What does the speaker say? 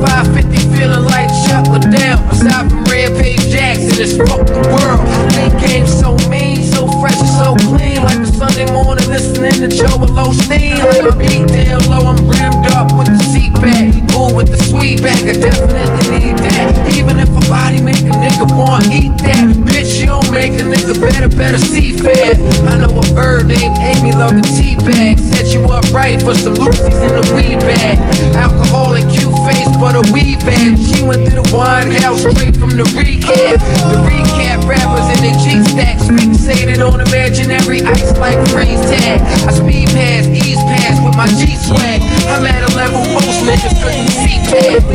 550 feeling like Chuck Liddell. Aside from Red Page Jackson, it's fuck the world. They game so mean, so fresh and so clean. Like a Sunday morning listening to Joe Osteen. Like a beat down low, I'm brimmed up with the seat back. Ooh, with the sweet back, I definitely need that. Even if a body make a nigga want eat that. Bitch, you don't make a nigga better see fat. I know a bird named Amy love the tea bag. Set you up right for some Lucy's in the weed bag. Alcoholic, cute face, but a weed bag. She went to the wine house straight from the recap. The recap rappers in their G-stacks fixated on imaginary ice like freeze tag. I speed pass, ease pass with my G-swag. I'm at a level most niggas couldn't see past.